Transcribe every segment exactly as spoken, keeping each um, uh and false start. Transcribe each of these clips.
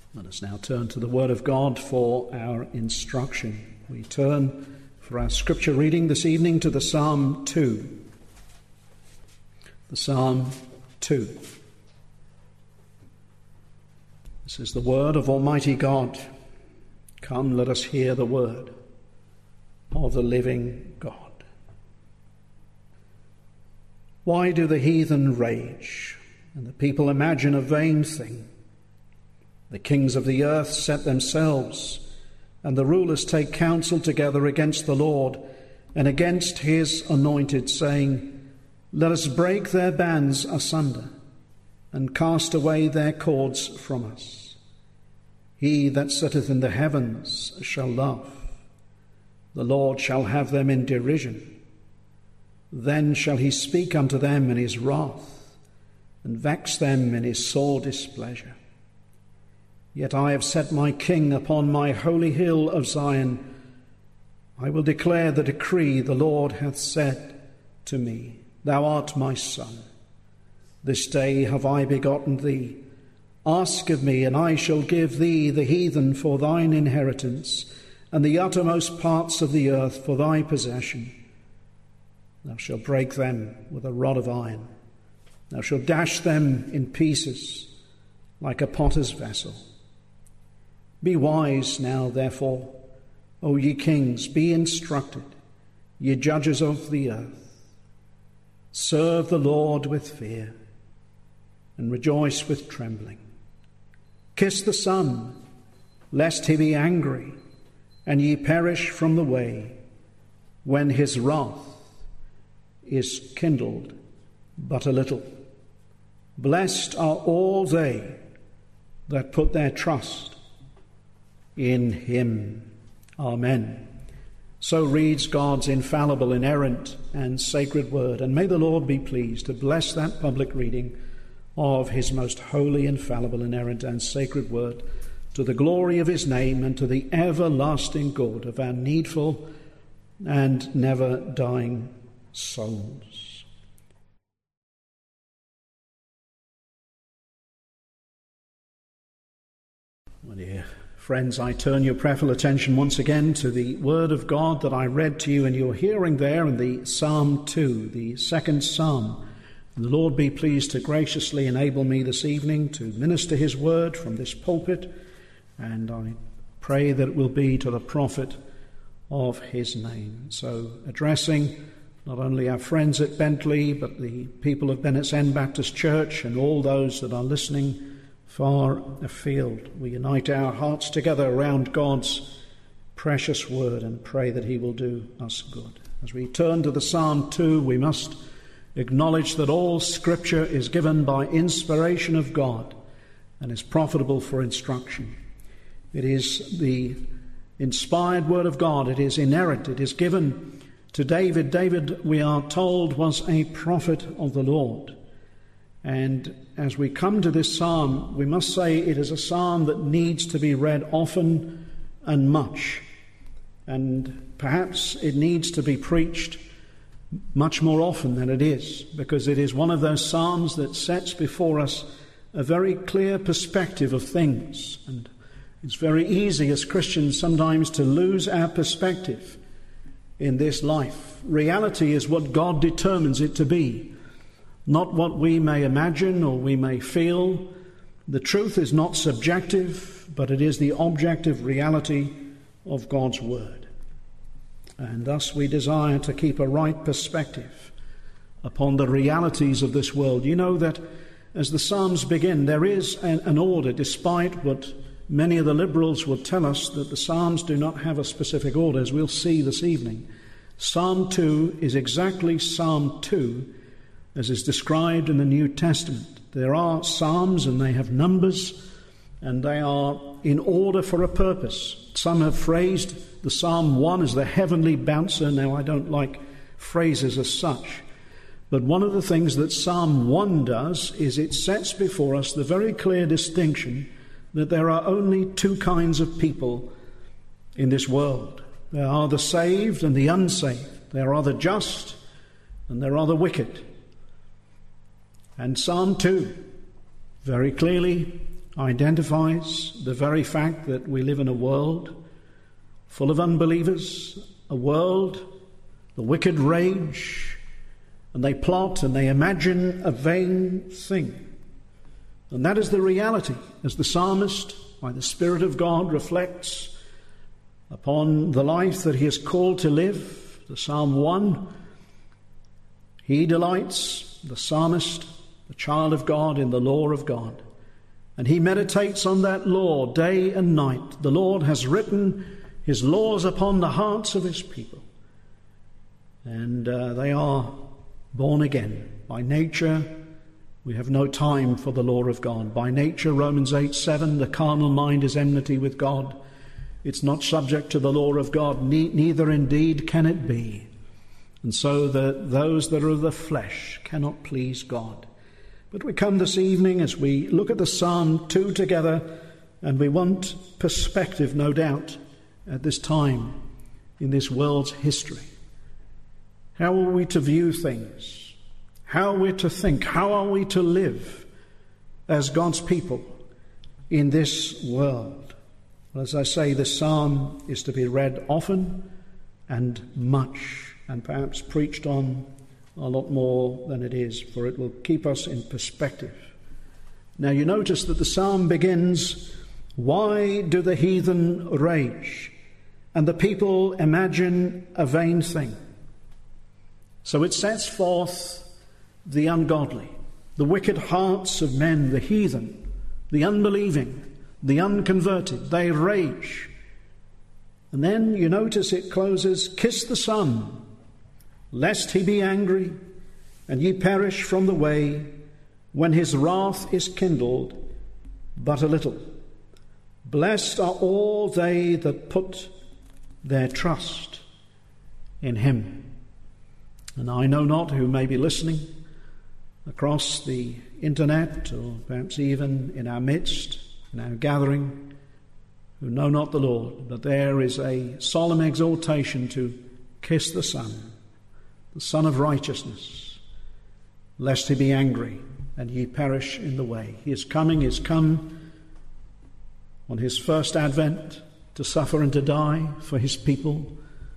Let us now turn to the Word of God for our instruction. We turn for our scripture reading this evening to the Psalm two. The Psalm two. This is the word of Almighty God. Come, let us hear the word of the living God. Why do the heathen rage, and the people imagine a vain thing? The kings of the earth set themselves, and the rulers take counsel together against the Lord and against his anointed, saying, Let us break their bands asunder, and cast away their cords from us. He that sitteth in the heavens shall laugh. The Lord shall have them in derision. Then shall he speak unto them in his wrath, and vex them in his sore displeasure. Yet I have set my king upon my holy hill of Zion. I will declare the decree the Lord hath said to me, Thou art my son. This day have I begotten thee. Ask of me, and I shall give thee the heathen for thine inheritance, and the uttermost parts of the earth for thy possession. Thou shalt break them with a rod of iron. Thou shalt dash them in pieces like a potter's vessel. Be wise now, therefore, O ye kings, be instructed, ye judges of the earth. Serve the Lord with fear, and rejoice with trembling. Kiss the Son, lest he be angry, and ye perish from the way, when his wrath is kindled but a little. Blessed are all they that put their trust in him. Amen. So reads God's infallible, inerrant, and sacred word. And may the Lord be pleased to bless that public reading of his most holy, infallible, inerrant, and sacred word, to the glory of his name and to the everlasting good of our needful and never dying souls. My dear friends, I turn your prayerful attention once again to the word of God that I read to you in your hearing there in the Psalm two, the second psalm. And the Lord be pleased to graciously enable me this evening to minister his word from this pulpit, and I pray that it will be to the profit of his name. So addressing not only our friends at Bentley, but the people of Bennett's End Baptist Church and all those that are listening far afield, we unite our hearts together around God's precious word and pray that he will do us good. As we turn to the Psalm two, we must acknowledge that all Scripture is given by inspiration of God and is profitable for instruction. It is the inspired word of God. It is inerrant. It is given to David. David, we are told, was a prophet of the Lord. And as we come to this psalm, we must say it is a psalm that needs to be read often and much. And perhaps it needs to be preached much more often than it is, because it is one of those psalms that sets before us a very clear perspective of things. And it's very easy as Christians sometimes to lose our perspective in this life. Reality is what God determines it to be, not what we may imagine or we may feel. The truth is not subjective, but it is the objective reality of God's word. And thus we desire to keep a right perspective upon the realities of this world. You know that as the Psalms begin, there is an, an order, despite what many of the liberals would tell us, that the Psalms do not have a specific order, as we'll see this evening. Psalm two is exactly Psalm two as is described in the New Testament. There are psalms and they have numbers and they are in order for a purpose. Some have phrased the Psalm one as the heavenly bouncer. Now, I don't like phrases as such, but one of the things that Psalm one does is it sets before us the very clear distinction that there are only two kinds of people in this world. There are the saved and the unsaved. There are the just and there are the wicked. And Psalm two very clearly identifies the very fact that we live in a world full of unbelievers, a world, the wicked rage, and they plot and they imagine a vain thing. And that is the reality, as the psalmist, by the Spirit of God, reflects upon the life that he is called to live. The Psalm one, he delights, the psalmist, the child of God, in the law of God. And he meditates on that law day and night. The Lord has written his laws upon the hearts of his people. And uh, they are born again. By nature, we have no time for the law of God. By nature, Romans eight seven, the carnal mind is enmity with God. It's not subject to the law of God, ne- neither indeed can it be. And so the, those that are of the flesh cannot please God. But we come this evening as we look at the Psalm two together, and we want perspective, no doubt, at this time in this world's history. How are we to view things? How are we to think? How are we to live as God's people in this world? Well, as I say, this psalm is to be read often and much, and perhaps preached on a lot more than it is, for it will keep us in perspective. Now you notice that the psalm begins, "Why do the heathen rage, and the people imagine a vain thing?" So it sets forth the ungodly, the wicked hearts of men, the heathen, the unbelieving, the unconverted. They rage. And then you notice it closes, "Kiss the Son, lest he be angry, and ye perish from the way, when his wrath is kindled but a little. Blessed are all they that put their trust in him." And I know not who may be listening across the internet, or perhaps even in our midst, in our gathering, who know not the Lord, but there is a solemn exhortation to kiss the Son, the Son of righteousness, lest he be angry and ye perish in the way. He is coming, he is come on his first advent to suffer and to die for his people.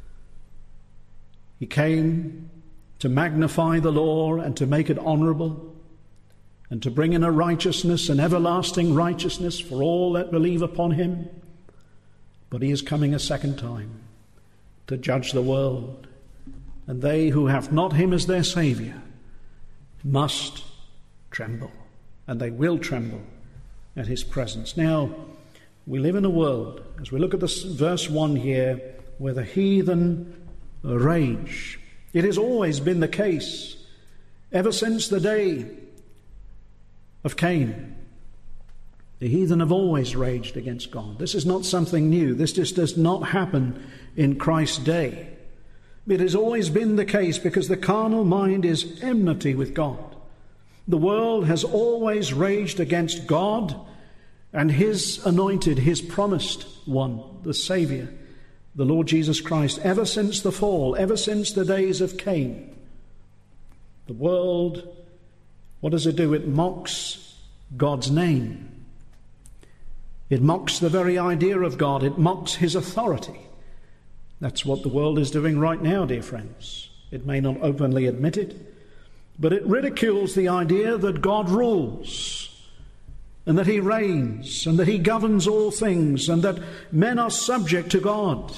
He came to magnify the law and to make it honourable, and to bring in a righteousness, an everlasting righteousness for all that believe upon him. But he is coming a second time to judge the world, and they who have not him as their Saviour must tremble, and they will tremble at his presence. Now, we live in a world, as we look at this verse one here, where the heathen rage. It has always been the case, ever since the day of Cain. The heathen have always raged against God. This is not something new. This just does not happen in Christ's day. It has always been the case, because the carnal mind is enmity with God. The world has always raged against God and his anointed, his promised one, the Saviour, the Lord Jesus Christ, ever since the fall, ever since the days of Cain. The world, what does it do? It mocks God's name. It mocks the very idea of God. It mocks his authority. That's what the world is doing right now, dear friends. It may not openly admit it, but it ridicules the idea that God rules, and that he reigns, and that he governs all things, and that men are subject to God.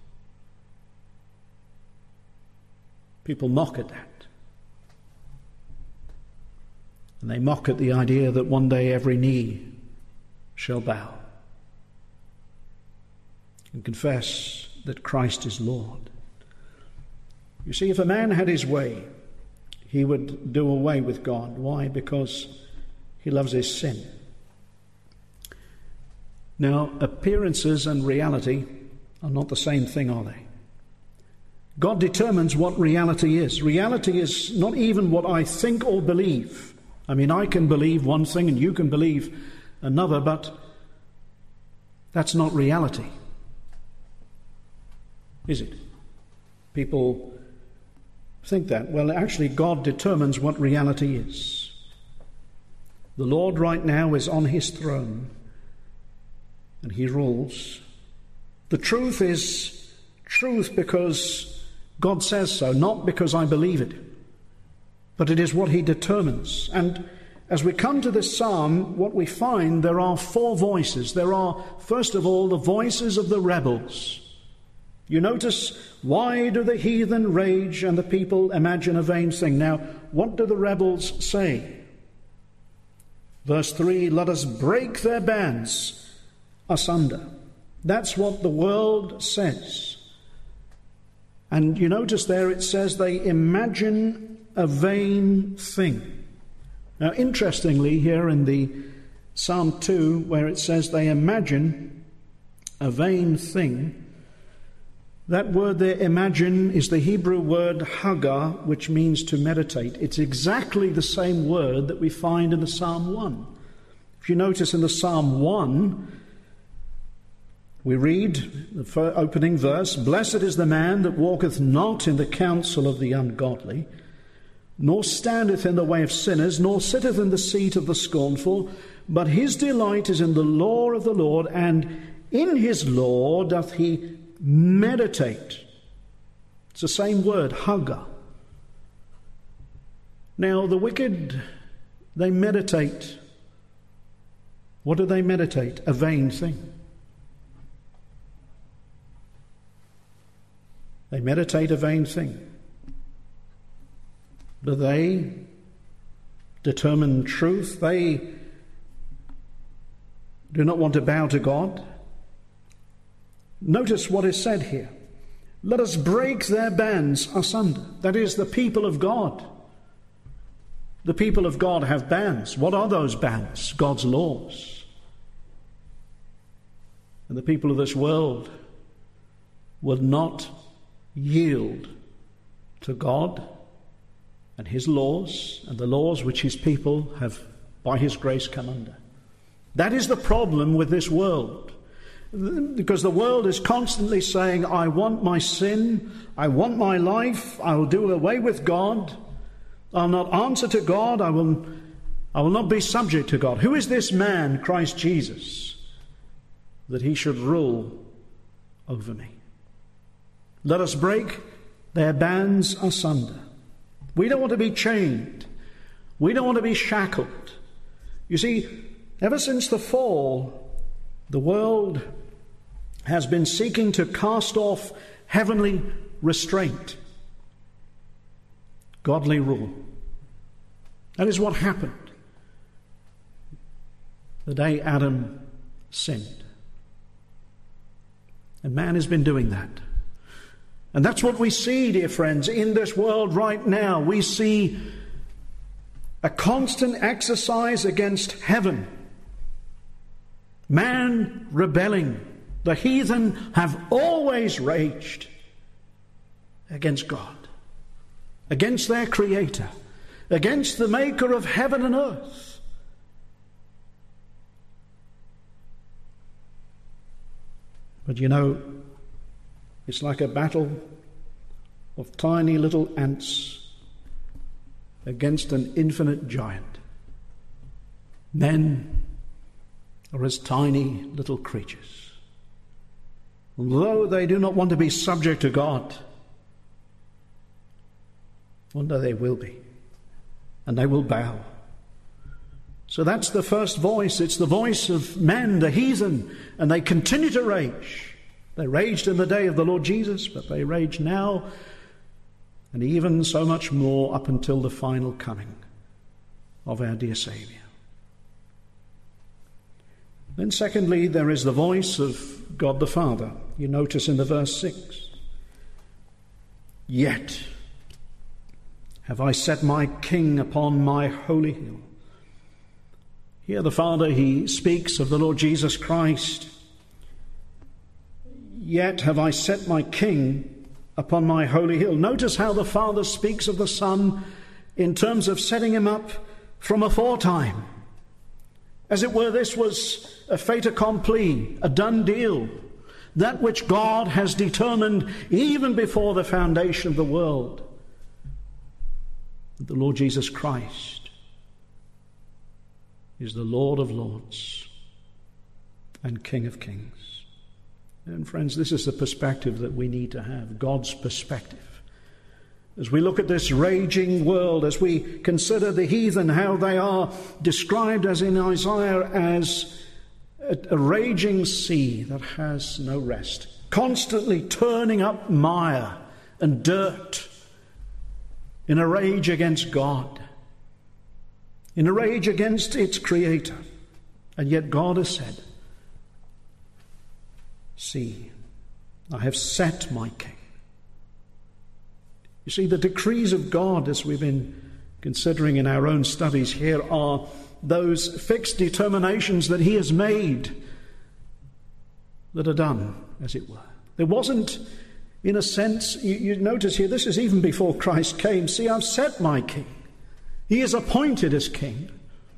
People mock at that. And they mock at the idea that one day every knee shall bow and confess that Christ is Lord. You see, if a man had his way, he would do away with God. Why? Because he loves his sin. Now, appearances and reality are not the same thing, are they? God determines what reality is. Reality is not even what I think or believe. I mean, I can believe one thing and you can believe another, but that's not reality, is it? People think that. Well, actually, God determines what reality is. The Lord right now is on his throne. and he rules. The truth is truth because God says so, not because I believe it, but it is what he determines. And as we come to this psalm, what we find, there are four voices. There are, first of all, the voices of the rebels. You notice, why do the heathen rage and the people imagine a vain thing? Now, what do the rebels say? Verse three, let us break their bands asunder. That's what the world says. And you notice there it says they imagine a vain thing. Now, interestingly, here in the Psalm two, where it says they imagine a vain thing, that word there, imagine, is the Hebrew word haggah, which means to meditate. It's exactly the same word that we find in the Psalm one. If you notice in the Psalm one, we read the opening verse, blessed is the man that walketh not in the counsel of the ungodly, nor standeth in the way of sinners, nor sitteth in the seat of the scornful, but his delight is in the law of the Lord, and in his law doth he meditate. It's the same word, haggah. Now, the wicked, they meditate. What do they meditate? A vain thing. They meditate a vain thing. Do they determine truth? They do not want to bow to God. Notice what is said here. Let us break their bands asunder. That is, the people of God. The people of God have bands. What are those bands? God's laws. And the people of this world will not yield to God and his laws and the laws which his people have by his grace come under. That is the problem with this world. Because the world is constantly saying, I want my sin, I want my life, I will do away with God, I'll not answer to God, I will, I will not be subject to God. Who is this man, Christ Jesus, that he should rule over me? Let us break their bands asunder. We don't want to be chained. We don't want to be shackled. You see, ever since the fall, the world has been seeking to cast off heavenly restraint, godly rule. That is what happened the day Adam sinned. And man has been doing that. And that's what we see, dear friends, in this world right now. We see a constant exercise against heaven. Man rebelling. The heathen have always raged against God, against their Creator, against the Maker of heaven and earth. But you know, it's like a battle of tiny little ants against an infinite giant. Men are as tiny little creatures. Although they do not want to be subject to God, one day they will be, and they will bow. So that's the first voice. It's the voice of men, the heathen, and they continue to rage. They raged in the day of the Lord Jesus, but they rage now, and even so much more up until the final coming of our dear Saviour. Then secondly, there is the voice of God the Father. You notice in the verse six, yet have I set my King upon my holy hill. Here the Father, he speaks of the Lord Jesus Christ. Yet have I set my King upon my holy hill. Notice how the Father speaks of the Son in terms of setting him up from aforetime. As it were, this was a fait accompli, a done deal. That which God has determined even before the foundation of the world. The Lord Jesus Christ is the Lord of lords and King of kings. And friends, this is the perspective that we need to have, God's perspective. As we look at this raging world, as we consider the heathen, how they are described as in Isaiah as a, a raging sea that has no rest, constantly turning up mire and dirt in a rage against God, in a rage against its creator. And yet God has said, see, I have set my king. You see, the decrees of God, as we've been considering in our own studies here, are those fixed determinations that he has made that are done, as it were. There wasn't, in a sense, you, you notice here, this is even before Christ came. See, I've set my king. He is appointed as king.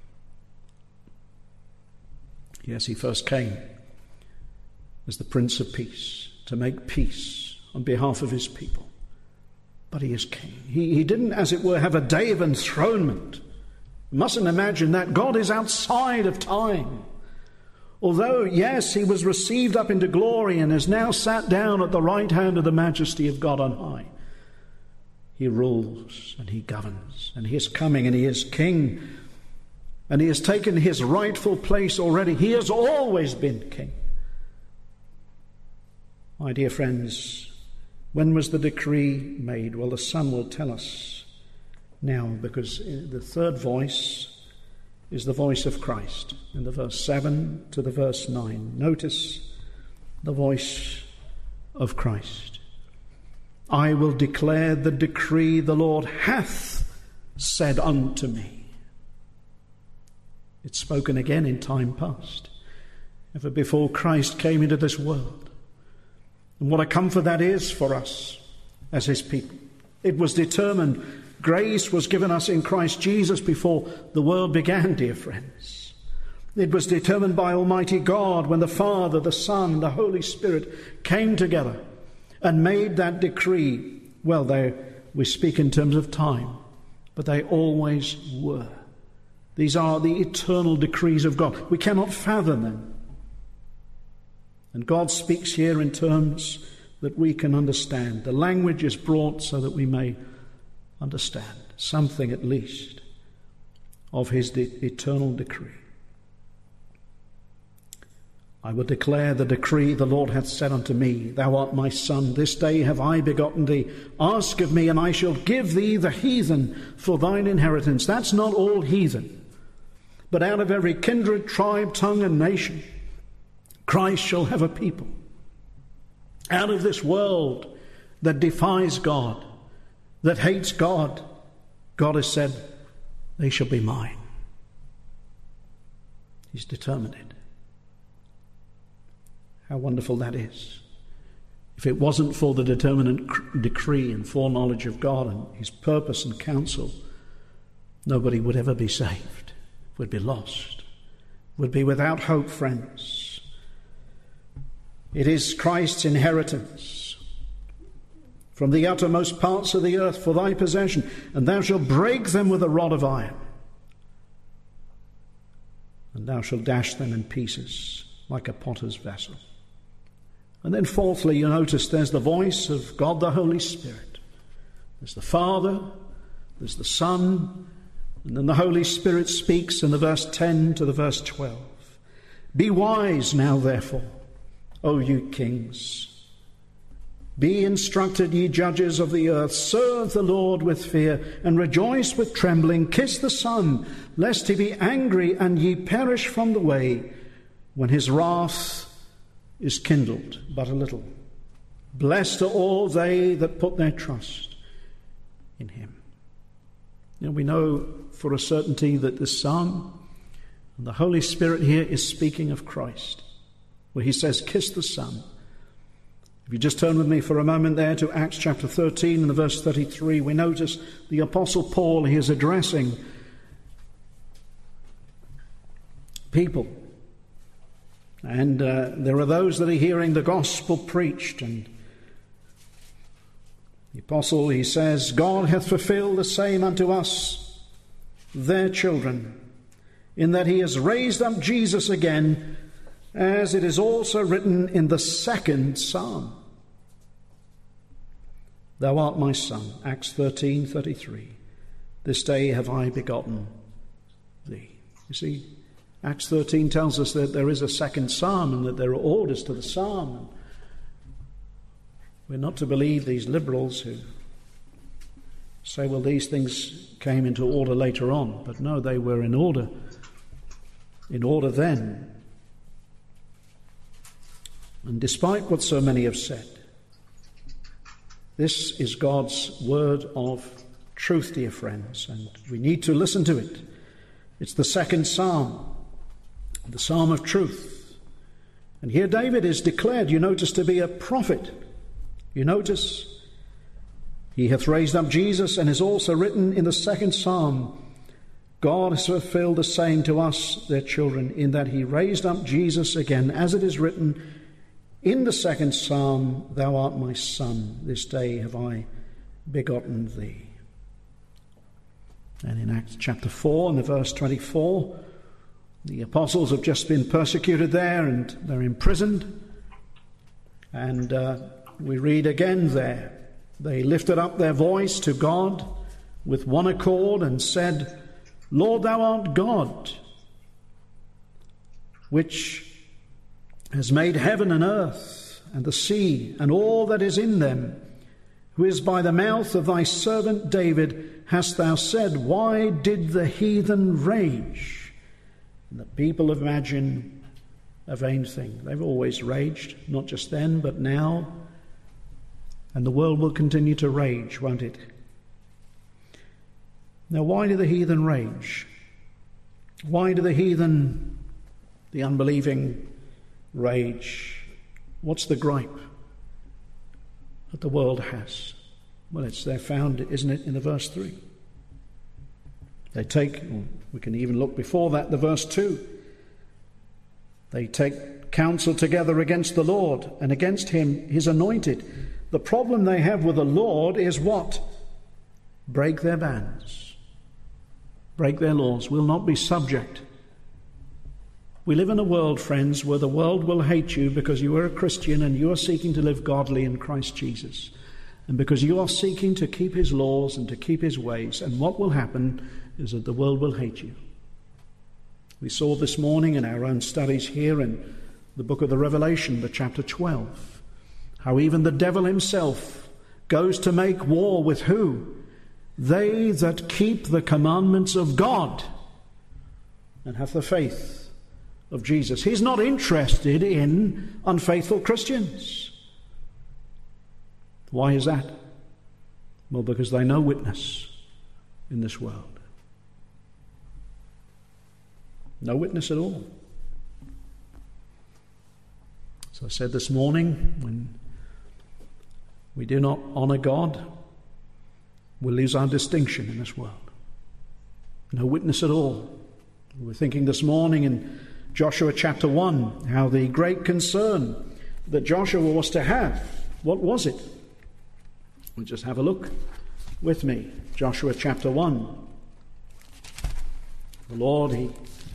Yes, he first came as the Prince of Peace, to make peace on behalf of his people. But he is king. He, he didn't, as it were, have a day of enthronement. You mustn't imagine that. God is outside of time. Although, yes, he was received up into glory and is now sat down at the right hand of the majesty of God on high. He rules and he governs, and he is coming and he is king, and he has taken his rightful place already. He has always been king. My dear friends, when was the decree made? Well, the Son will tell us now, because the third voice is the voice of Christ. In the verse seven to the verse nine, notice the voice of Christ. I will declare the decree the Lord hath said unto me. It's spoken again in time past, ever before Christ came into this world. And what a comfort that is for us as his people. It was determined. Grace was given us in Christ Jesus before the world began, dear friends. It was determined by Almighty God when the Father, the Son, and the Holy Spirit came together and made that decree. Well, they, we speak in terms of time, but they always were. These are the eternal decrees of God. We cannot fathom them. And God speaks here in terms that we can understand. The language is brought so that we may understand something at least of his de- eternal decree. I will declare the decree the Lord hath said unto me, Thou art my son, this day have I begotten thee. Ask of me, and I shall give thee the heathen for thine inheritance. That's not all heathen, but out of every kindred, tribe, tongue, and nation, Christ shall have a people. Out of this world that defies God, that hates God, God has said, they shall be mine. He's determined it. How wonderful that is. If it wasn't for the determinate decree and foreknowledge of God and his purpose and counsel, nobody would ever be saved, would be lost, would be without hope, friends. It is Christ's inheritance from the uttermost parts of the earth for thy possession, and thou shalt break them with a rod of iron, and thou shalt dash them in pieces like a potter's vessel. And then fourthly, you notice there's the voice of God the Holy Spirit. There's the Father, there's the Son, and then the Holy Spirit speaks in the verse ten to the verse twelve. Be wise now, therefore, O you kings. Be instructed, ye judges of the earth. Serve the Lord with fear, and rejoice with trembling. Kiss the Son, lest he be angry, and ye perish from the way, when his wrath is kindled but a little. Blessed are all they that put their trust in him. You know, we know for a certainty that the Son and the Holy Spirit here is speaking of Christ, where he says, kiss the Son. If you just turn with me for a moment there to Acts chapter thirteen and the verse thirty-three, we notice the Apostle Paul, he is addressing people. And uh, there are those that are hearing the gospel preached. And the Apostle, he says, God hath fulfilled the same unto us, their children, in that he has raised up Jesus again, as it is also written in the second psalm. Thou art my son, Acts thirteen thirty-three. This day have I begotten thee. You see, Acts thirteen tells us that there is a second psalm and that there are orders to the psalm. We're not to believe these liberals who say, well, these things came into order later on. But no, they were in order. In order then. And despite what so many have said, this is God's word of truth, dear friends, and we need to listen to it. It's the second psalm, the psalm of truth. And here David is declared, you notice, to be a prophet. You notice, he hath raised up Jesus, and is also written in the second psalm, God has fulfilled the same to us, their children, in that he raised up Jesus again, as it is written in the second psalm, thou art my son, this day have I begotten thee. And in Acts chapter four and the verse twenty-four, the apostles have just been persecuted there and they're imprisoned. And uh, we read again there, they lifted up their voice to God with one accord and said, Lord, thou art God, which has made heaven and earth and the sea and all that is in them, who is by the mouth of thy servant David hast thou said, why did the heathen rage? And the people imagine a vain thing. They've always raged, not just then, but now. And the world will continue to rage, won't it? Now, why do the heathen rage? Why do the heathen, the unbelieving, rage? What's the gripe that the world has? Well, it's there found, isn't it, in the verse three. They take, we can even look before that, the verse two. They take counsel together against the Lord and against him, his anointed. The problem they have with the Lord is what? Break their bands. Break their laws. Will not be subject. We live in a world, friends, where the world will hate you because you are a Christian and you are seeking to live godly in Christ Jesus. And because you are seeking to keep his laws and to keep his ways. And what will happen is that the world will hate you. We saw this morning in our own studies here in the book of the Revelation, the chapter twelve, how even the devil himself goes to make war with who? They that keep the commandments of God and have the faith of Jesus. He's not interested in unfaithful Christians. Why is that? Well, because they know witness in this world. No witness at all. As I said this morning, when we do not honour God, we lose our distinction in this world. No witness at all. We were thinking this morning in Joshua chapter one, how the great concern that Joshua was to have, what was it? We'll just have a look with me. Joshua chapter one. The Lord, he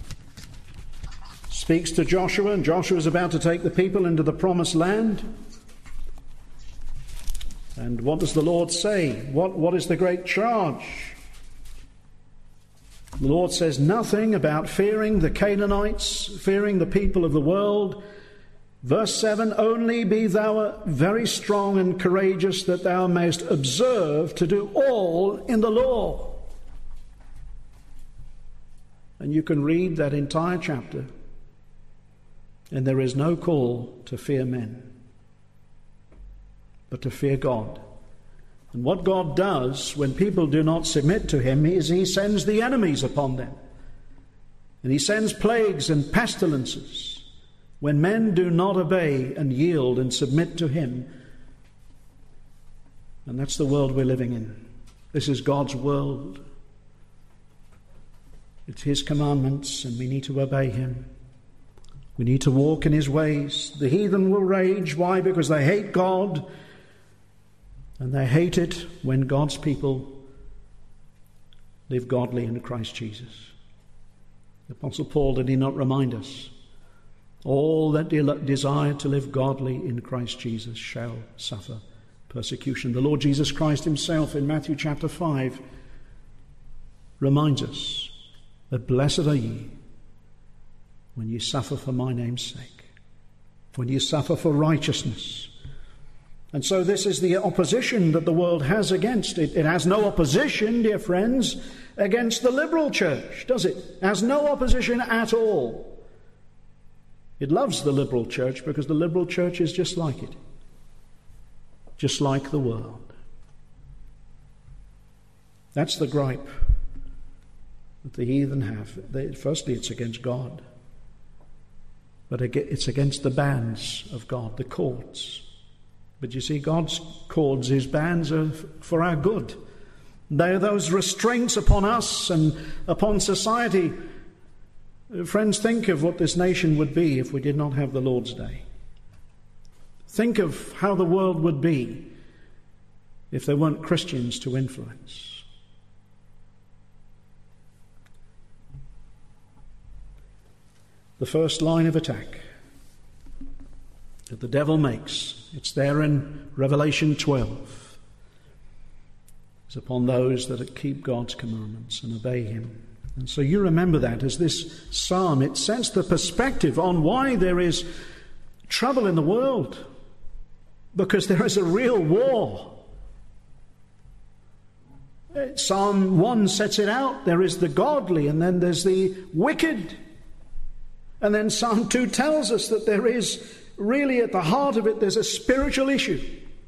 speaks to Joshua, and Joshua is about to take the people into the promised land. And what does the Lord say? What, what is the great charge? The Lord says nothing about fearing the Canaanites, fearing the people of the world. Verse seven, only be thou very strong and courageous, that thou mayest observe to do all in the law. And you can read that entire chapter, and there is no call to fear men, but to fear God. And what God does when people do not submit to him is he sends the enemies upon them. And he sends plagues and pestilences when men do not obey and yield and submit to him. And that's the world we're living in. This is God's world. It's his commandments, and we need to obey him. We need to walk in his ways. The heathen will rage. Why? Because they hate God. And they hate it when God's people live godly in Christ Jesus. The Apostle Paul, did he not remind us All that de- desire to live godly in Christ Jesus shall suffer persecution. The Lord Jesus Christ himself in Matthew chapter five reminds us that blessed are ye when you suffer for my name's sake, when you suffer for righteousness. And so this is the opposition that the world has against it. It has no opposition, dear friends, against the liberal church, does it? It has no opposition at all. It loves the liberal church because the liberal church is just like it, just like the world. That's the gripe that the heathen have. They, firstly, it's against God, but it's against the bands of God, the cords. But you see, God's cords, his bands, are for our good. They are those restraints upon us and upon society. Friends, think of what this nation would be if we did not have the Lord's Day. Think of how the world would be if there weren't Christians to influence. The first line of attack that the devil makes, it's there in Revelation twelve, is upon those that keep God's commandments and obey him. And so you remember that as this psalm, it sets the perspective on why there is trouble in the world. Because there is a real war. Psalm one sets it out. There is the godly and then there's the wicked. And then Psalm two tells us that there is really at the heart of it, there's a spiritual issue.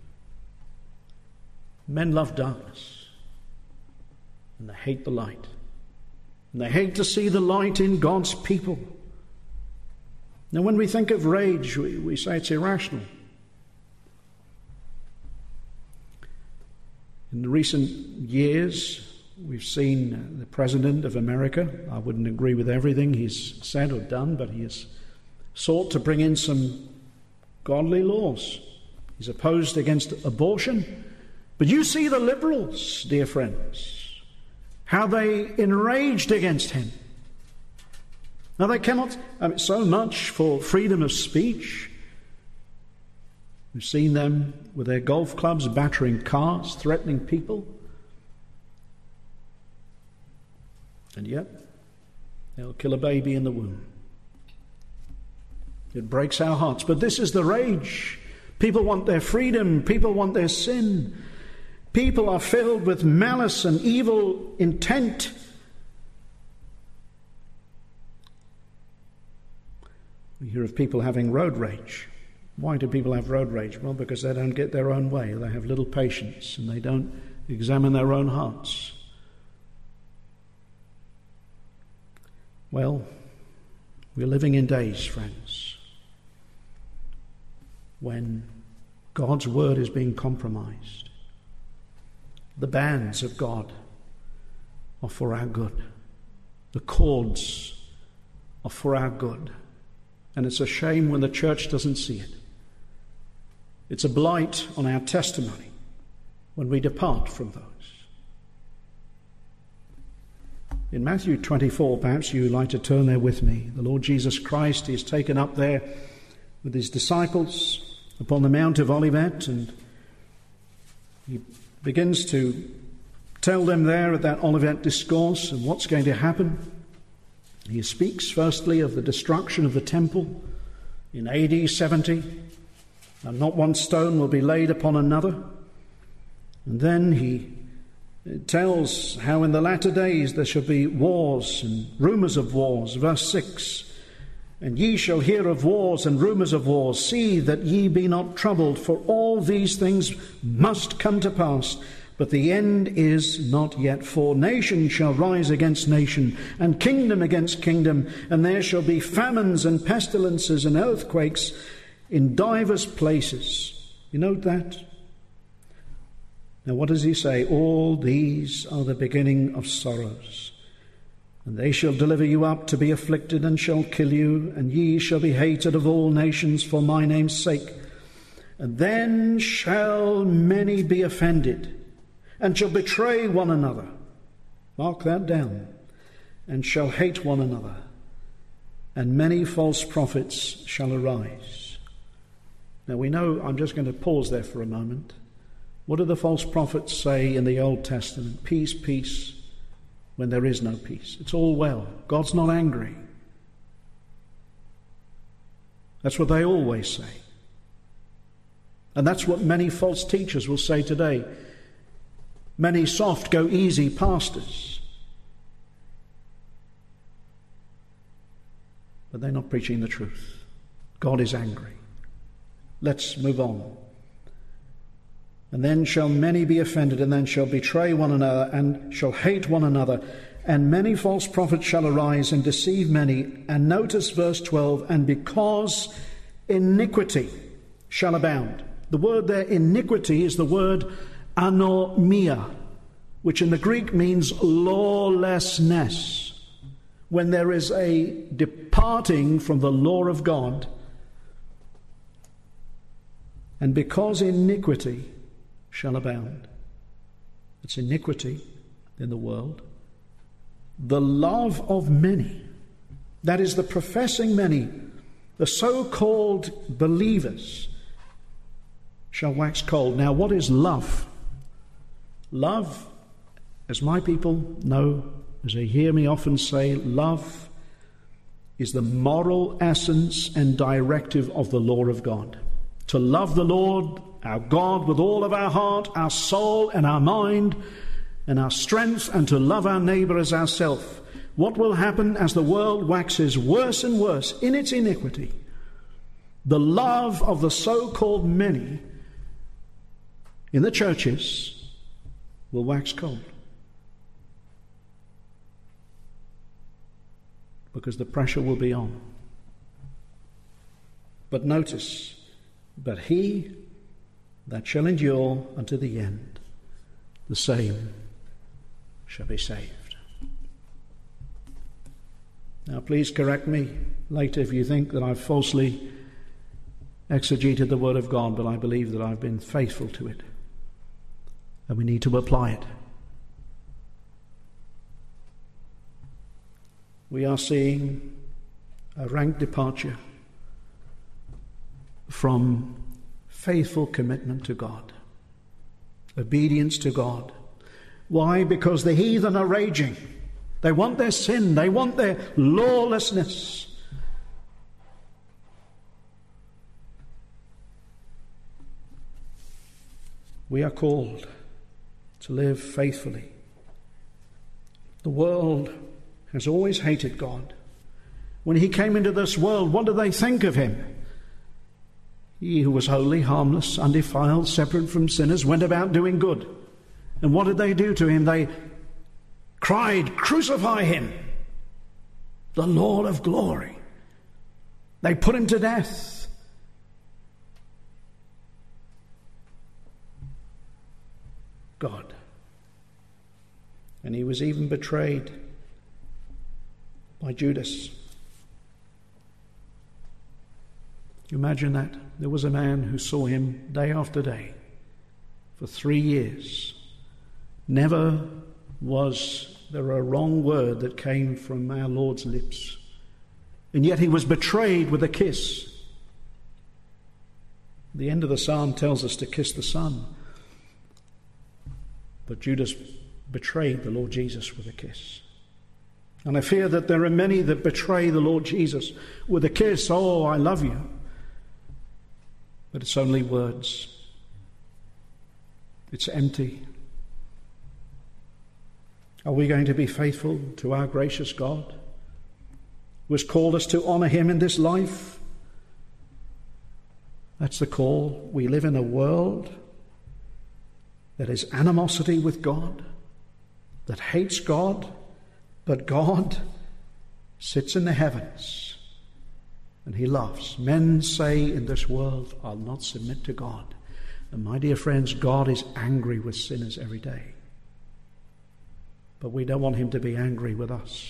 Men love darkness and they hate the light. And they hate to see the light in God's people. Now, when we think of rage, we, we say it's irrational. In the recent years, we've seen uh, the President of America, I wouldn't agree with everything he's said or done, but he has sought to bring in some godly laws. He's opposed against abortion. But you see the liberals, dear friends, how they enraged against him. Now they cannot, I mean, so much for freedom of speech. We've seen them with their golf clubs battering cars, threatening people. And yet, they'll kill a baby in the womb. It breaks our hearts. But this is the rage. People want their freedom. People want their sin. People are filled with malice and evil intent. We hear of people having road rage. Why do people have road rage? Well, because they don't get their own way. They have little patience and they don't examine their own hearts. Well, we're living in days, friends, when God's word is being compromised. The bands of God are for our good. The cords are for our good. And it's a shame when the church doesn't see it. It's a blight on our testimony when we depart from those. In Matthew twenty-four, perhaps you'd like to turn there with me. The Lord Jesus Christ is taken up there with his disciples upon the Mount of Olivet, and he begins to tell them there at that Olivet discourse and what's going to happen. He speaks firstly of the destruction of the temple in A D seventy, and not one stone will be laid upon another. And then he tells how in the latter days there shall be wars and rumours of wars. Verse six, and ye shall hear of wars and rumours of wars. See that ye be not troubled, for all these things must come to pass. But the end is not yet. For nation shall rise against nation, and kingdom against kingdom, and there shall be famines and pestilences and earthquakes in divers places. You note that? Now what does he say? All these are the beginning of sorrows. And they shall deliver you up to be afflicted, and shall kill you, and ye shall be hated of all nations for my name's sake. And then shall many be offended, and shall betray one another. Mark that down. And shall hate one another. and many false prophets shall arise. Now we know, I'm just going to pause there for a moment. What do the false prophets say in the Old Testament? Peace, peace, when there is no peace. It's all well. God's not angry. That's what they always say. And that's what many false teachers will say today. Many soft, go easy pastors. But they're not preaching the truth. God is angry. Let's move on. And then shall many be offended, and then shall betray one another, and shall hate one another. And many false prophets shall arise and deceive many. And notice verse twelve, and because iniquity shall abound. The word there, iniquity, is the word anomia, which in the Greek means lawlessness. When there is a departing from the law of God, and because iniquity shall abound, it's iniquity in the world, the love of many, that is the professing many, the so-called believers, shall wax cold. Now, what is love? Love, as my people know, as they hear me often say, love is the moral essence and directive of the law of God. To love the Lord, our God, with all of our heart, our soul, and our mind, and our strength, and to love our neighbour as ourself. What will happen as the world waxes worse and worse in its iniquity? The love of the so-called many in the churches will wax cold. Because the pressure will be on. But notice, but he that shall endure unto the end, the same shall be saved. Now please correct me later if you think that I've falsely exegeted the word of God, but I believe that I've been faithful to it. And we need to apply it. We are seeing a rank departure from faithful commitment to God, obedience to God. Why? Because the heathen are raging. They want their sin. They want their lawlessness. We are called to live faithfully. The world has always hated God. When he came into this world, what did they think of him? He who was holy, harmless, undefiled, separate from sinners, went about doing good. And what did they do to him? They cried, "Crucify him, the Lord of glory." They put him to death. God. And he was even betrayed by Judas. You imagine that? There was a man who saw him day after day for three years. Never was there a wrong word that came from our Lord's lips. And yet he was betrayed with a kiss. The end of the psalm tells us to kiss the Son. But Judas betrayed the Lord Jesus with a kiss. And I fear that there are many that betray the Lord Jesus with a kiss. "Oh, I love you." But it's only words. It's empty. Are we going to be faithful to our gracious God, who has called us to honour him in this life? That's the call. We live in a world that is animosity with God, that hates God, but God sits in the heavens and he loves. Men say in this world, "I'll not submit to God." And my dear friends, God is angry with sinners every day. But we don't want him to be angry with us.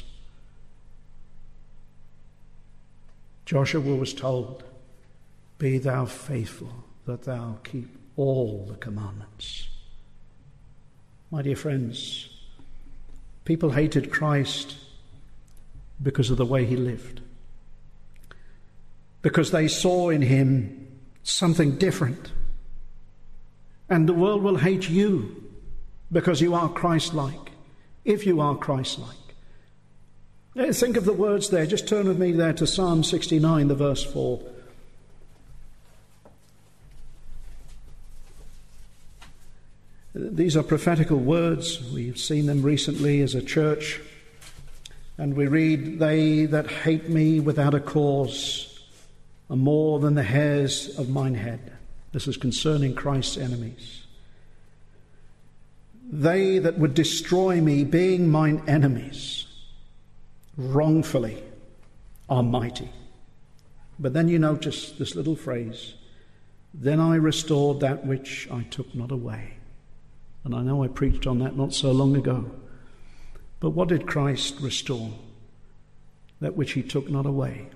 Joshua was told, "Be thou faithful, that thou keep all the commandments." My dear friends, people hated Christ because of the way he lived. because they saw in him something different. And the world will hate you because you are Christ-like, if you are Christ-like. Think of the words there. Just turn with me there to Psalm sixty-nine, the verse four. These are prophetical words. We've seen them recently as a church. And we read, "They that hate me without a cause are more than the hairs of mine head." This is concerning Christ's enemies. "They that would destroy me, being mine enemies, wrongfully are mighty." But then you notice this little phrase, "Then I restored that which I took not away." And I know I preached on that not so long ago. But what did Christ restore? That which he took not away.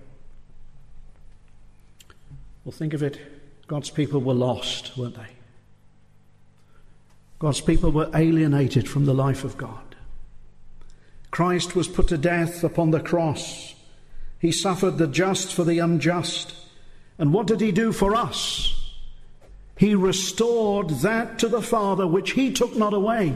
Well, think of it. God's people were lost, weren't they? God's people were alienated from the life of God. Christ was put to death upon the cross. He suffered the just for the unjust. And what did he do for us? He restored that to the Father which he took not away.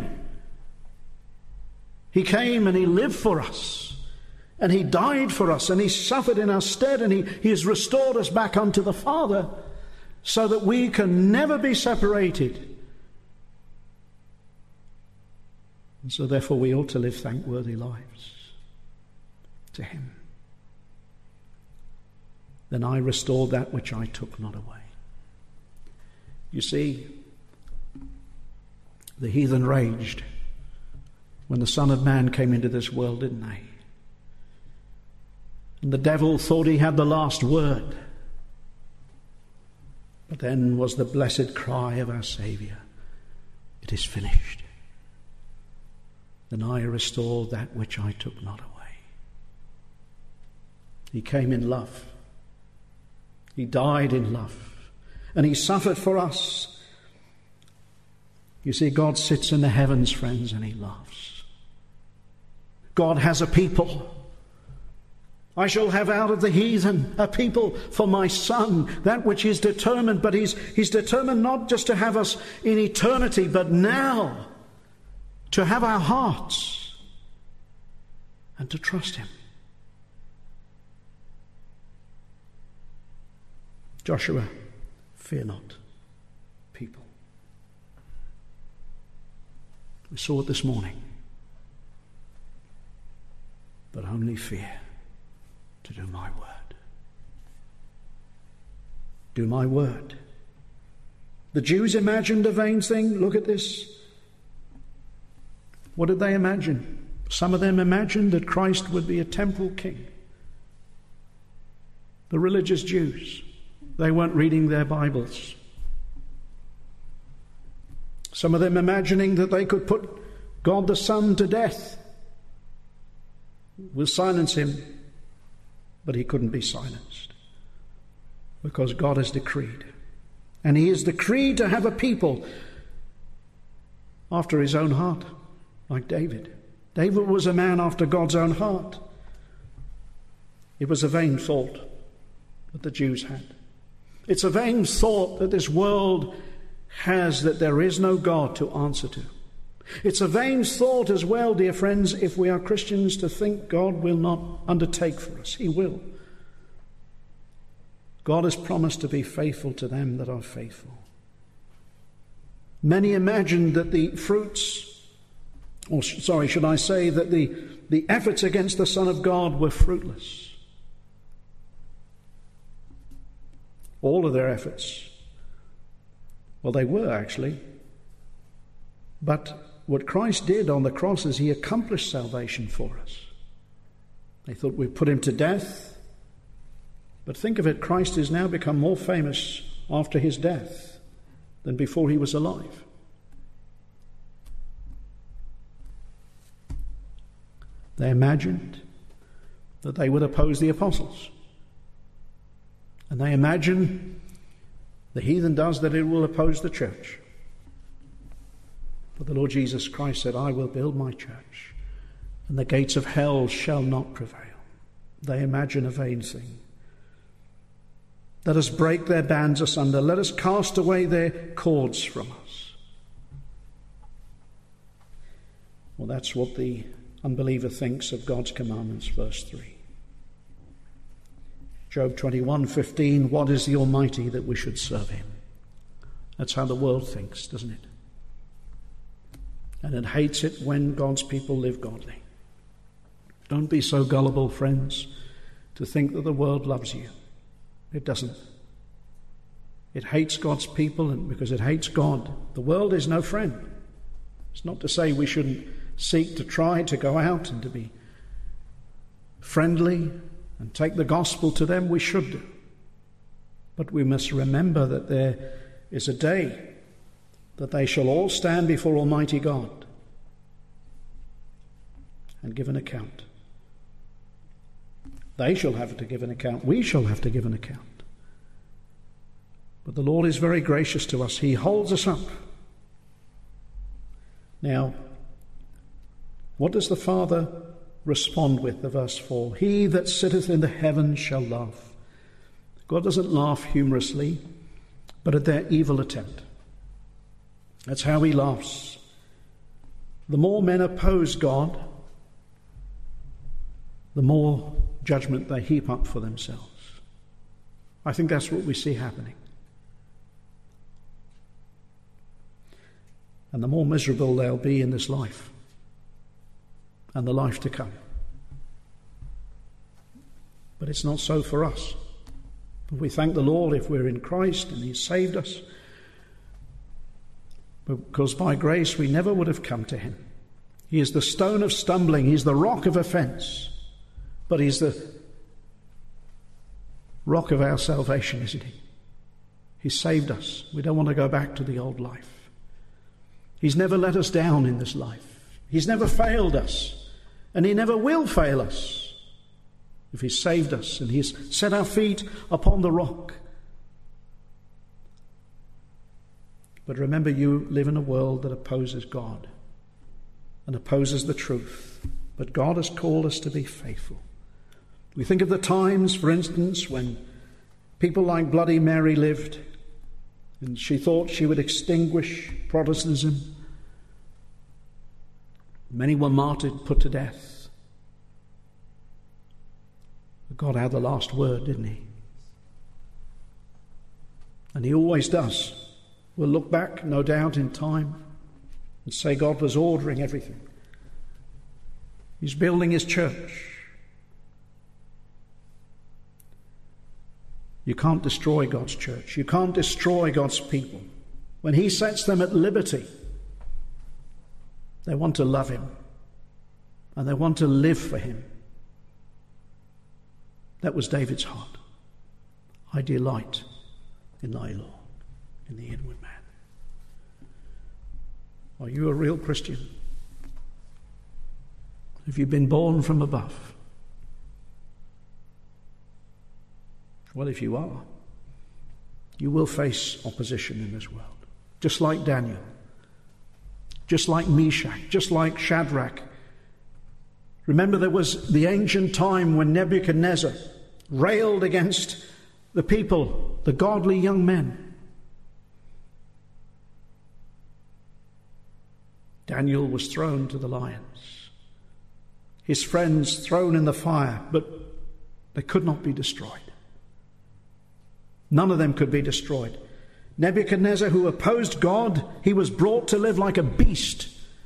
He came and he lived for us. And he died for us. And he suffered in our stead. And he, he has restored us back unto the Father so that we can never be separated. And so therefore we ought to live thankworthy lives to him. Then I restored that which I took not away. You see, the heathen raged when the Son of Man came into this world, didn't they? And the devil thought he had the last word. But then was the blessed cry of our Saviour, "It is finished." Then I restored that which I took not away. He came in love. He died in love. And he suffered for us. You see, God sits in the heavens, friends, and he loves. God has a people. "I shall have out of the heathen a people for my son," that which is determined. But he's, he's determined not just to have us in eternity, but now to have our hearts and to trust him. Joshua, fear not, people. We saw it this morning. But only fear to do my word. Do my word. The Jews imagined a vain thing. Look at this. What did they imagine? Some of them imagined that Christ would be a temple king. The religious Jews. They weren't reading their Bibles. Some of them imagining that they could put God the Son to death. We'll silence him, but he couldn't be silenced because God has decreed. And he has decreed to have a people after his own heart, like David. David was a man after God's own heart. It was a vain thought that the Jews had. It's a vain thought that this world has, that there is no God to answer to. It's a vain thought as well, dear friends, if we are Christians, to think God will not undertake for us. He will. God has promised to be faithful to them that are faithful. Many imagined that the fruits, or sorry, should I say that the, the efforts against the Son of God were fruitless. All of their efforts. Well, they were actually. But what Christ did on the cross is he accomplished salvation for us. They thought we'd put him to death. But think of it, Christ has now become more famous after his death than before he was alive. They imagined that they would oppose the apostles. And they imagine, the heathen does, that it will oppose the church. But the Lord Jesus Christ said, "I will build my church, and the gates of hell shall not prevail." They imagine a vain thing. Let us break their bands asunder. Let us cast away their cords from us. Well, that's what the unbeliever thinks of God's commandments, verse three. Job twenty-one fifteen, what is the Almighty that we should serve him? That's how the world thinks, doesn't it? And it hates it when God's people live godly. Don't be so gullible, friends, to think that the world loves you. It doesn't. It hates God's people, and because it hates God, the world is no friend. It's not to say we shouldn't seek to try to go out and to be friendly and take the gospel to them. We should do. But we must remember that there is a day that they shall all stand before Almighty God and give an account. They shall have to give an account. We shall have to give an account. But the Lord is very gracious to us. He holds us up. Now, what does the Father respond with, the verse four? He that sitteth in the heavens shall laugh. God doesn't laugh humorously, but at their evil attempt. That's how he laughs. The more men oppose God, the more judgment they heap up for themselves. I think that's what we see happening. And the more miserable they'll be in this life and the life to come. But it's not so for us. We thank the Lord if we're in Christ and he's saved us, because by grace we never would have come to him. He is the stone of stumbling, he's the rock of offense, but he's the rock of our salvation, isn't he? He saved us. We don't want to go back to the old life. He's never let us down in this life. He's never failed us, and he never will fail us if he's saved us and he's set our feet upon the rock. But remember, you live in a world that opposes God and opposes the truth. But God has called us to be faithful. We think of the times, for instance, when people like Bloody Mary lived, and she thought she would extinguish Protestantism. Many were martyred, put to death. But God had the last word, didn't he? And he always does. We'll look back, no doubt, in time and say God was ordering everything. He's building his church. You can't destroy God's church. You can't destroy God's people. When he sets them at liberty, they want to love him and they want to live for him. That was David's heart. I delight in thy law, in the inward man. Are you a real Christian? Have you been born from above? Well, if you are, you will face opposition in this world. Just like Daniel, just like Meshach, just like Shadrach. Remember, there was the ancient time when Nebuchadnezzar railed against the people, the godly young men. Daniel was thrown to the lions. His friends thrown in the fire, but they could not be destroyed. None of them could be destroyed. Nebuchadnezzar, who opposed God, he was brought to live like a beast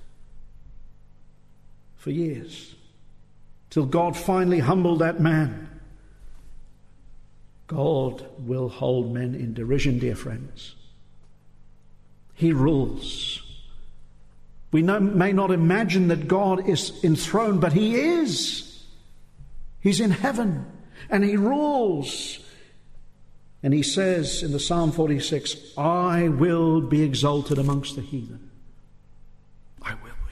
for years, till God finally humbled that man. God will hold men in derision, dear friends. He rules. We know, may not imagine that God is enthroned, but he is. He's in heaven, and he rules. And he says in the Psalm forty-six, I will be exalted amongst the heathen. I will be.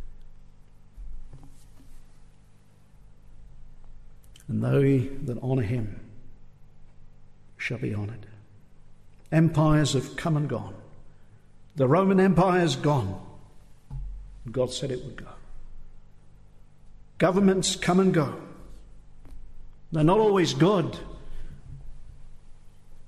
And they that honour him shall be honoured. Empires have come and gone. The Roman Empire's gone. God said it would go. Governments come and go. They're not always good.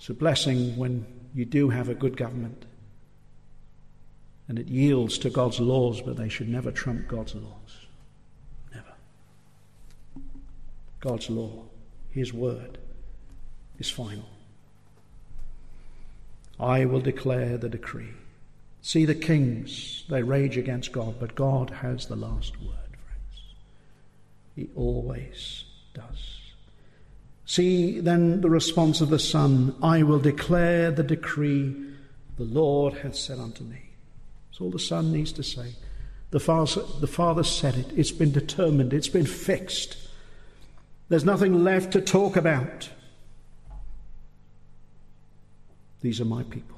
It's a blessing when you do have a good government and it yields to God's laws, but they should never trump God's laws. Never. God's law, his word, is final. I will declare the decree. See the kings, they rage against God, but God has the last word, friends. He always does. See then the response of the Son. I will declare the decree the Lord hath said unto me. That's all the Son needs to say. The Father, the Father said it. It's been determined. It's been fixed. There's nothing left to talk about. These are my people.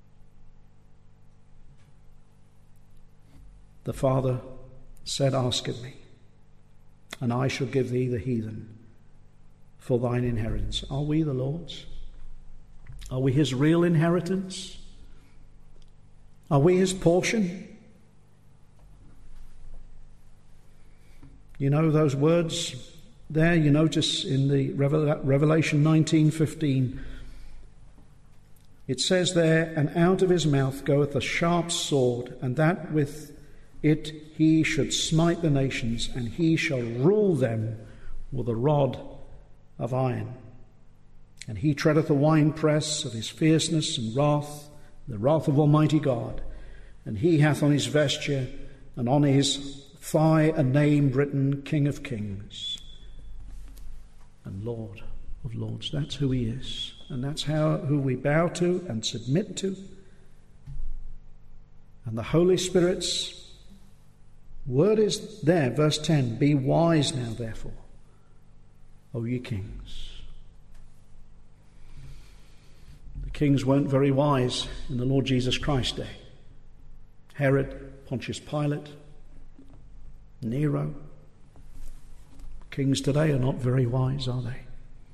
The Father said, ask of me, and I shall give thee the heathen for thine inheritance. Are we the Lord's? Are we his real inheritance? Are we his portion? You know those words there, you notice in the Revelation nineteen fifteen. It says there, and out of his mouth goeth a sharp sword, and that with it he should smite the nations, and he shall rule them with a rod of iron. And he treadeth the winepress of his fierceness and wrath, the wrath of Almighty God. And he hath on his vesture and on his thigh a name written, King of Kings and Lord of Lords. That's who he is. And that's how who we bow to and submit to. And the Holy Spirit's word is there, verse ten, be wise now, therefore, O ye kings. The kings weren't very wise in the Lord Jesus Christ's day. Herod, Pontius Pilate, Nero. Kings today are not very wise, are they?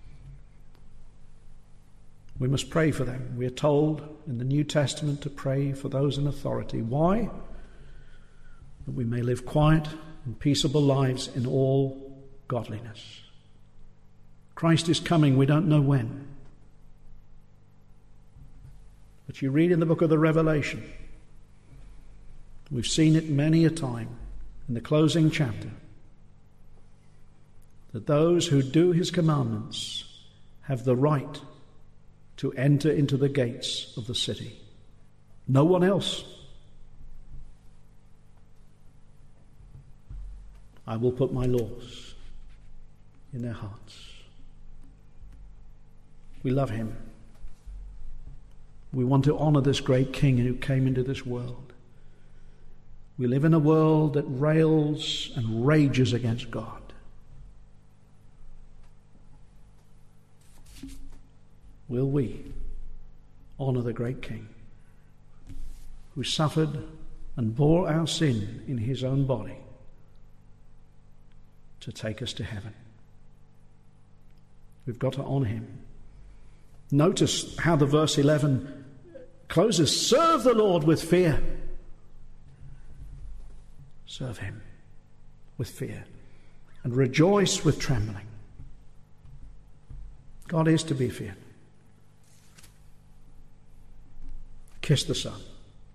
We must pray for them. We are told in the New Testament to pray for those in authority. Why? That we may live quiet and peaceable lives in all godliness. Christ is coming, we don't know when. But you read in the book of the Revelation, we've seen it many a time in the closing chapter, that those who do his commandments have the right to enter into the gates of the city. No one else. I will put my laws in their hearts. We love him. We want to honor this great King who came into this world. We live in a world that rails and rages against God. Will we honor the great King who suffered and bore our sin in his own body to take us to heaven? We've got to honor him. Notice how the verse eleven closes. Serve the Lord with fear. Serve him with fear and rejoice with trembling. God is to be feared. Kiss the Son,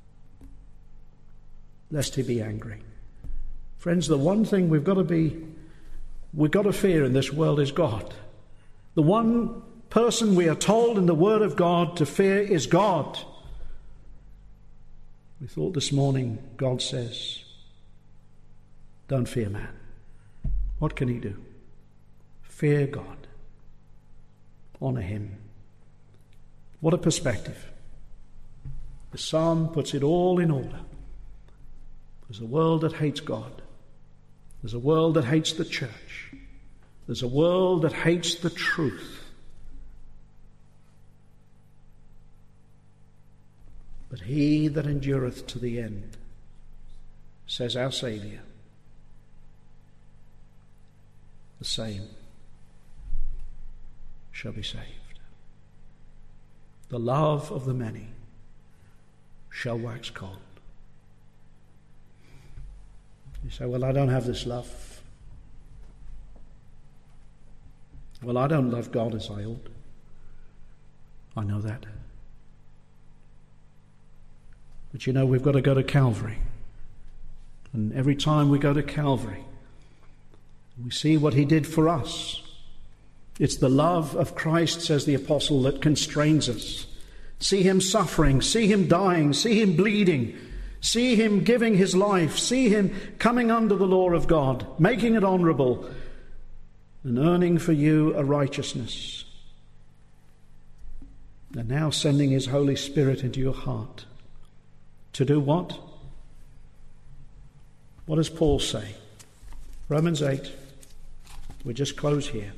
lest he be angry. Friends, the one thing we've got to be, we've got to fear in this world is God. The one person we are told in the Word of God to fear is God. We thought this morning, God says, don't fear man. What can he do? Fear God. Honor him. What a perspective. The psalm puts it all in order. There's a world that hates God. There's a world that hates the church. There's a world that hates the truth. But he that endureth to the end, says our Saviour, the same shall be saved. The love of the many shall wax cold. You say, well, I don't have this love. Well, I don't love God as I ought. I know that. But you know, we've got to go to Calvary. And every time we go to Calvary, we see what he did for us. It's the love of Christ, says the apostle, that constrains us. See him suffering, see him dying, see him bleeding, see him giving his life, see him coming under the law of God, making it honourable, and earning for you a righteousness. And now sending his Holy Spirit into your heart. To do what? What does Paul say? Romans eight. We just close here.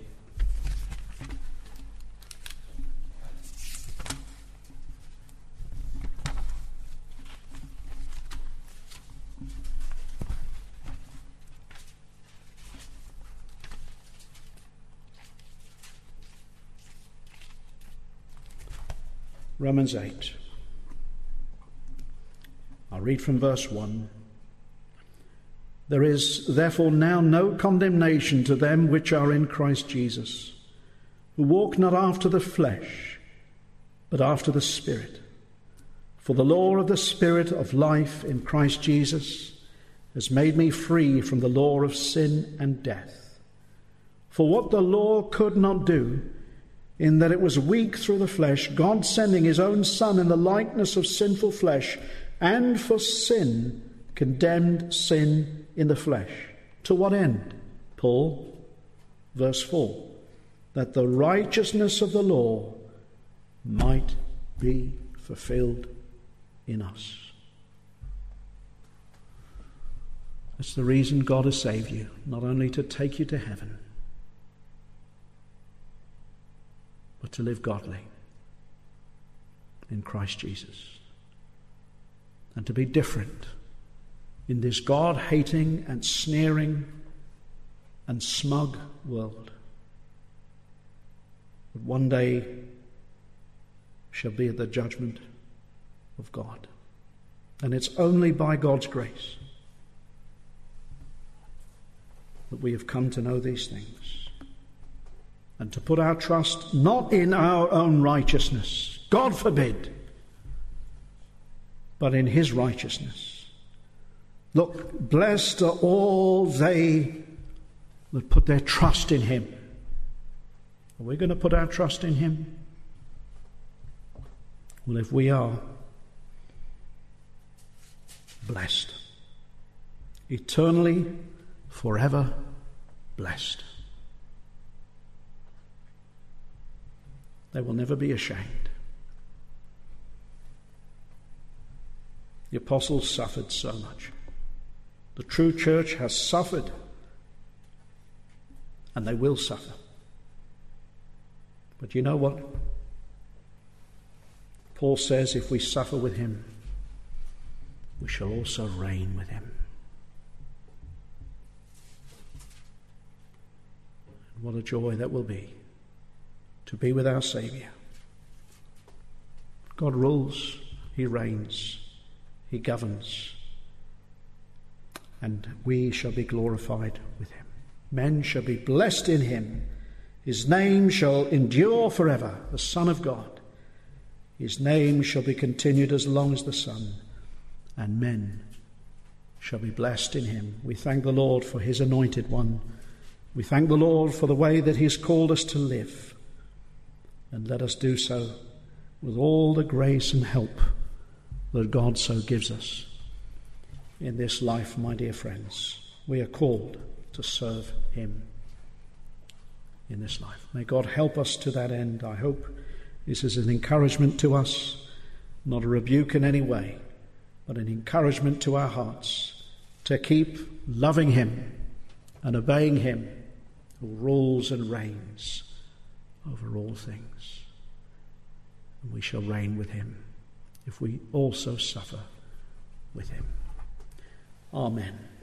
Romans eight. I'll read from verse one. There is therefore now no condemnation to them which are in Christ Jesus, who walk not after the flesh, but after the Spirit. For the law of the Spirit of life in Christ Jesus has made me free from the law of sin and death. For what the law could not do, in that it was weak through the flesh, God sending his own Son in the likeness of sinful flesh, and for sin condemned sin in the flesh. To what end, Paul? Verse four. That the righteousness of the law might be fulfilled in us. That's the reason God has saved you, not only to take you to heaven, but to live godly in Christ Jesus. And to be different in this God-hating and sneering and smug world that one day shall be at the judgment of God. And it's only by God's grace that we have come to know these things and to put our trust not in our own righteousness, God forbid, but in his righteousness. Look, blessed are all they that put their trust in him. Are we going to put our trust in him? Well, if we are, blessed. Eternally, forever blessed. They will never be ashamed. The apostles suffered so much. The true church has suffered, and they will suffer. But you know what? Paul says if we suffer with him, we shall also reign with him. And what a joy that will be to be with our Saviour. God rules, he reigns, he governs, and we shall be glorified with him. Men shall be blessed in him. His name shall endure forever, the Son of God. His name shall be continued as long as the sun, and men shall be blessed in him. We thank the Lord for his anointed one. We thank the Lord for the way that he has called us to live. And let us do so with all the grace and help that God so gives us in this life, my dear friends. We are called to serve him in this life. May God help us to that end. I hope this is an encouragement to us, not a rebuke in any way, but an encouragement to our hearts to keep loving him and obeying him who rules and reigns over all things. And we shall reign with him if we also suffer with him. Amen.